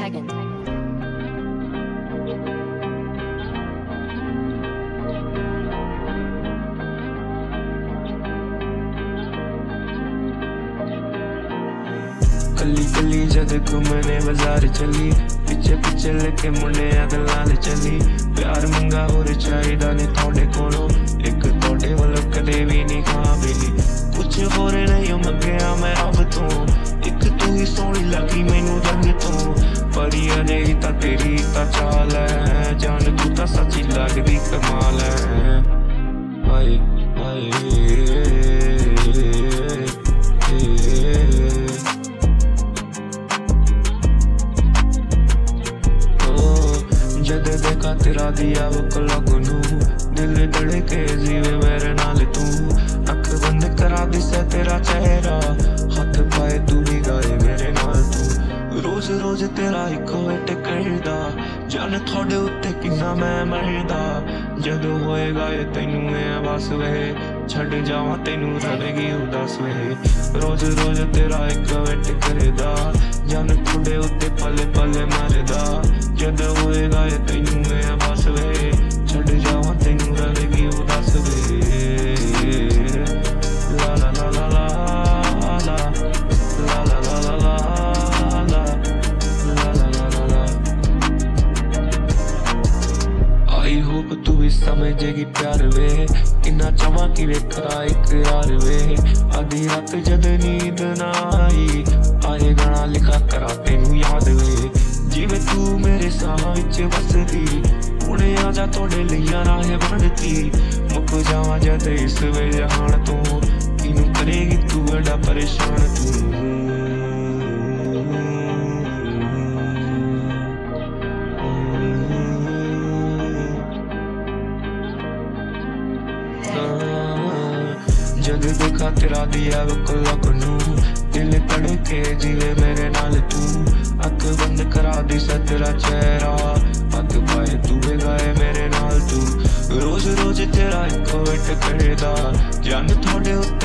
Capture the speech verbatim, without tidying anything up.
Dragon. कली कली जद घूमने बाजार चली, पिछे पिछे लेके मुंडे गल्लां चली। प्यार मंगा होर चाहिदा ने थोड़े कोलों, एक थोड़े वालों कदे भी नहीं खा मिली। कुछ होर नहीं मंगया मैं अब तो, एक तू ही सोहनी लगी मैनू रंग तो। परी अजे ही तां तेरी तां चाल है, जान तू तां सच्ची लगदी कमाल है। हाय हाय जद देखा तेरा दिया वो क्लॉक नू, दिल धड़के जीवे मेरे नाल तू। अख बंद करा दिसे तेरा चेहरा, हाथ पाए तू भी गाए मेरे नाल तू। रोज रोज तेरा इक वेट करदा, जान थोड़े उत्ते किन्ना मैं मरदा। जदों होएगा ये तैनू मैं बस वे, छड़ जावां तैनू रहेगी उदास वे। रोज रोज तेरा इक वेट करदा, जान थोड़े उत्ते पल पल मरदा। जदों होएगा ये तैनू मैं बस वे, छड़ जावां तैनू रहेगी उदास वे। ला ला ला ला ला ला ला ला ला ला ला ला ला ला ला ला। आई होप तू भी समझेगी प्यार वे, किन्ना चाहवां कि वेखा इकरार वे। आधी रात जद नींद ना आई, आए गाना लिखा करा तेनू याद वे। जिवे तू मेरे साह विच वसदी, हुणे आ जा तोड़े लिया राह बनती। मुक जावां जद इस वे जहान तो, किनू करेगी तू बड़ा परेशान तू। जद देखा तेरा दिया वो क्लॉक नू, दिल धड़के जीवे मेरे नाल तू। अख बंद करा दिसे तेरा चेहरा, हाथ पाए तू भी गाए मेरे नाल तू। रोज रोज तेरा इक वेट करदा, जान थोड़े